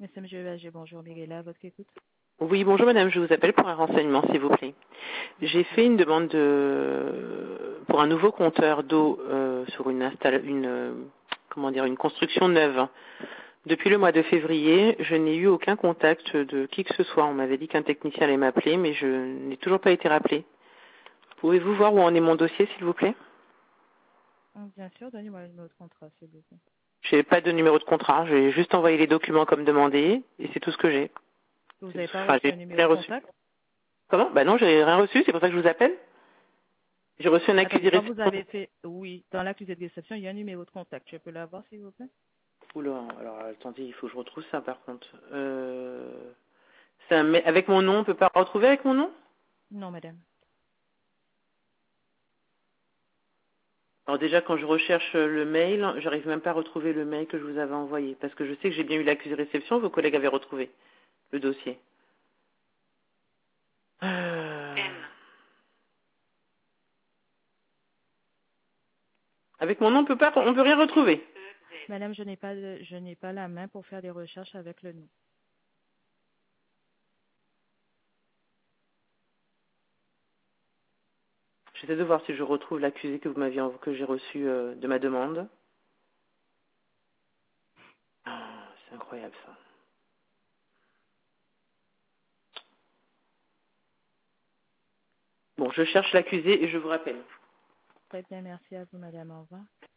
Monsieur Berger, bonjour, Mirella, à votre écoute. Oui, bonjour madame, je vous appelle pour un renseignement s'il vous plaît. J'ai fait une demande pour un nouveau compteur d'eau sur une construction neuve. Depuis le mois de février, je n'ai eu aucun contact de qui que ce soit. On m'avait dit qu'un technicien allait m'appeler, mais je n'ai toujours pas été rappelé. Pouvez-vous voir où en est mon dossier s'il vous plaît? Bien sûr, donnez-moi le numéro de contrat, s'il vous plaît. Je n'ai pas de numéro de contrat, j'ai juste envoyé les documents comme demandé et c'est tout ce que j'ai. Vous n'avez pas Enfin, reçu j'ai un numéro rien de reçu. contact? Comment? Bah non, j'ai rien reçu, c'est pour ça que je vous appelle. J'ai reçu un accusé Attendez, quand vous réception. avez fait, oui, dans l'accusé de réception, il y a un numéro de contact. Je peux l'avoir, s'il vous plaît? Oula, alors attendez, il faut que je retrouve ça par contre. Avec mon nom, on peut pas retrouver avec mon nom? Non, madame. Alors déjà, quand je recherche le mail, j'arrive même pas à retrouver le mail que je vous avais envoyé. Parce que je sais que j'ai bien eu l'accusé de réception, vos collègues avaient retrouvé le dossier. Avec mon nom, on peut rien retrouver. Madame, je n'ai pas la main pour faire des recherches avec le nom. J'essaie de voir si je retrouve l'accusé que j'ai reçu de ma demande. C'est incroyable ça. Bon, je cherche l'accusé et je vous rappelle. Très bien, merci à vous, madame. Au revoir.